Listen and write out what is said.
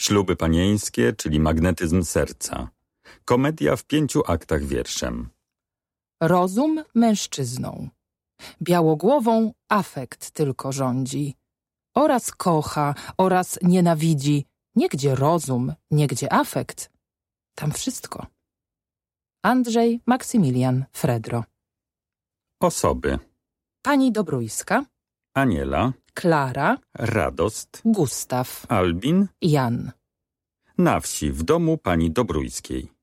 Śluby panieńskie, czyli magnetyzm serca. Komedia w 5 aktach wierszem. Rozum mężczyzną. Białogłową afekt tylko rządzi. Oraz kocha, oraz nienawidzi. Niegdzie rozum, niegdzie afekt. Tam wszystko. Andrzej Maksymilian Fredro. Osoby. Pani Dobrójska, Aniela, Klara, Radost, Gustaw, Albin. Jan. Na wsi, w domu pani Dobrójskiej.